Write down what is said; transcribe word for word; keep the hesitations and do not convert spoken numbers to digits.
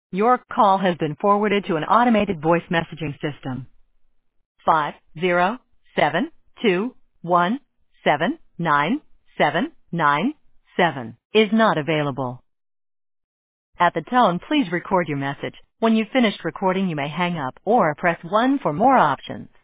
Your call has been forwarded to an automated voice messaging system. Five zero seven two one seven nine seven nine seven is not available. At the tone, please record your message. When you've finished recording, you may hang up or press one for more options.